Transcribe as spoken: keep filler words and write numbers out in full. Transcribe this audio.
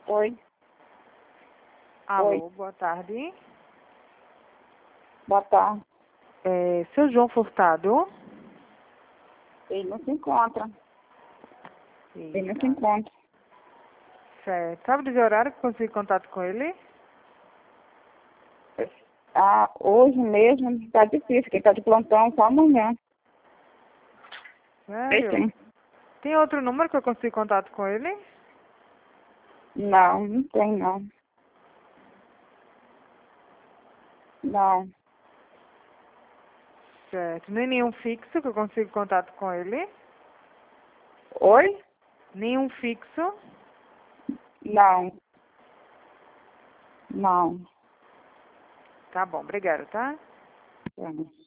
Oi. Alô, Oi. boa tarde. Boa tarde. É, seu João Furtado? Ele não se encontra. Ele não se Eita. encontra. Certo. Sabe dizer o horário que consegui contato com ele? Ah, hoje mesmo tá difícil, porque tá de plantão só amanhã. Sério? Sim. Tem outro número que eu consigo contato com ele? Não, não tem não. Não. Certo. Nem nenhum fixo que eu consigo contato com ele? Oi? Nenhum fixo? Não. Não. Tá bom, obrigada, tá? Não.